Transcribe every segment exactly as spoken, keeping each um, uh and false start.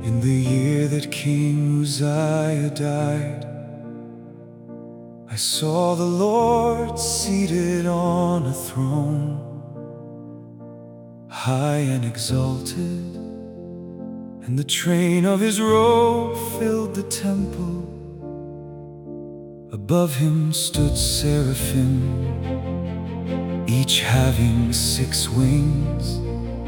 In the year that King Uzziah died, I saw the Lord seated on a throne, high and exalted, and the train of his robe filled the temple. Above him stood seraphim, each having six wings.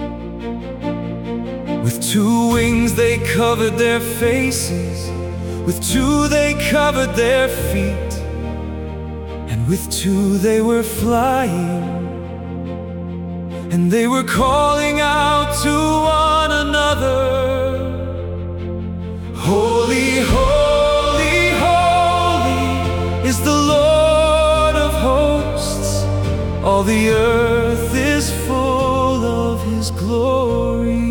With two wings they covered their faces, with two they covered their feet, and with two they were flying, and they were calling out to one another, Holy, holy, holy is the Lord of hosts. All the earth is full of his glory.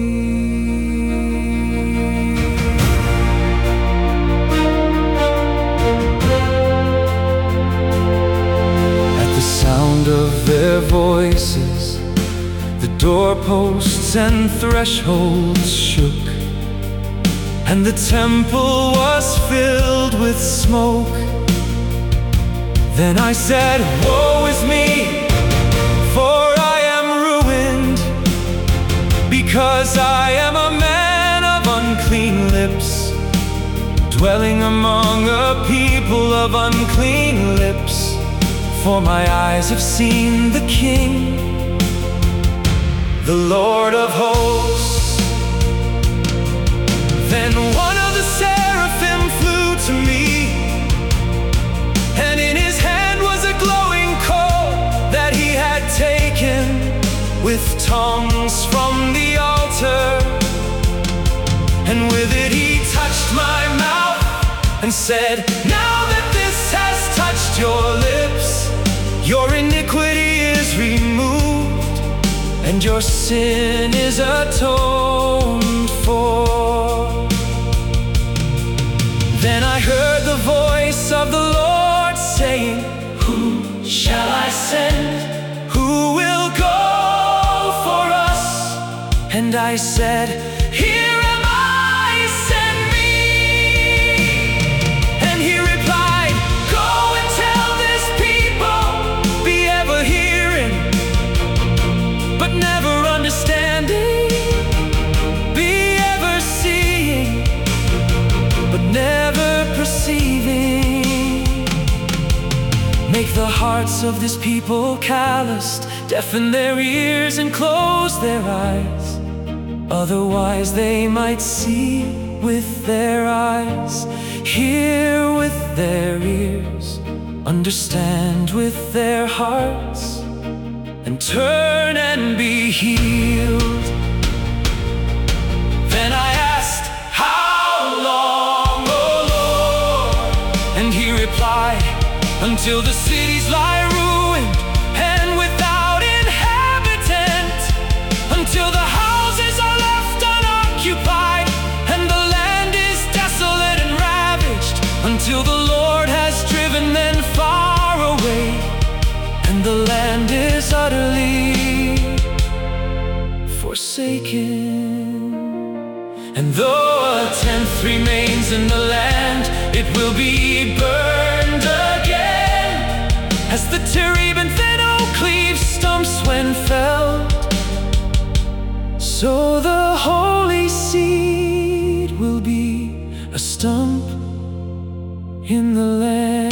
Of their voices, the doorposts and thresholds shook, and the temple was filled with smoke. Then I said, woe is me, for I am ruined, because I am a man of unclean lips, dwelling among a people of unclean lips. For my eyes have seen the King, the Lord of hosts. Then one of the seraphim flew to me, and in his hand was a glowing coal that he had taken with tongs from the altar. And with it he touched my mouth and said, now that this has touched your lips, your iniquity is removed, and your sin is atoned for. Then I heard the voice of the Lord saying, who shall I send? Who will go for us? And I said, here am I, send me. And he replied, go and tell this people, be ever hearing, but never understanding, be ever seeing, but never perceiving. Make the hearts of this people calloused, deafen their ears and close their eyes, otherwise they might see with their eyes, hear with their ears, understand with their hearts, and turn and be healed. Then I asked, how long, O Lord? And he replied, until the cities lie ruined and without inhabitant, until the houses are left unoccupied and the land is desolate and ravaged, until the Lord has driven them far away and the land is utterly forsaken. And though a tenth remains in the land, it will be burned again, as the terebinth and oak cleave stumps when felled. So the holy seed will be a stump in the land.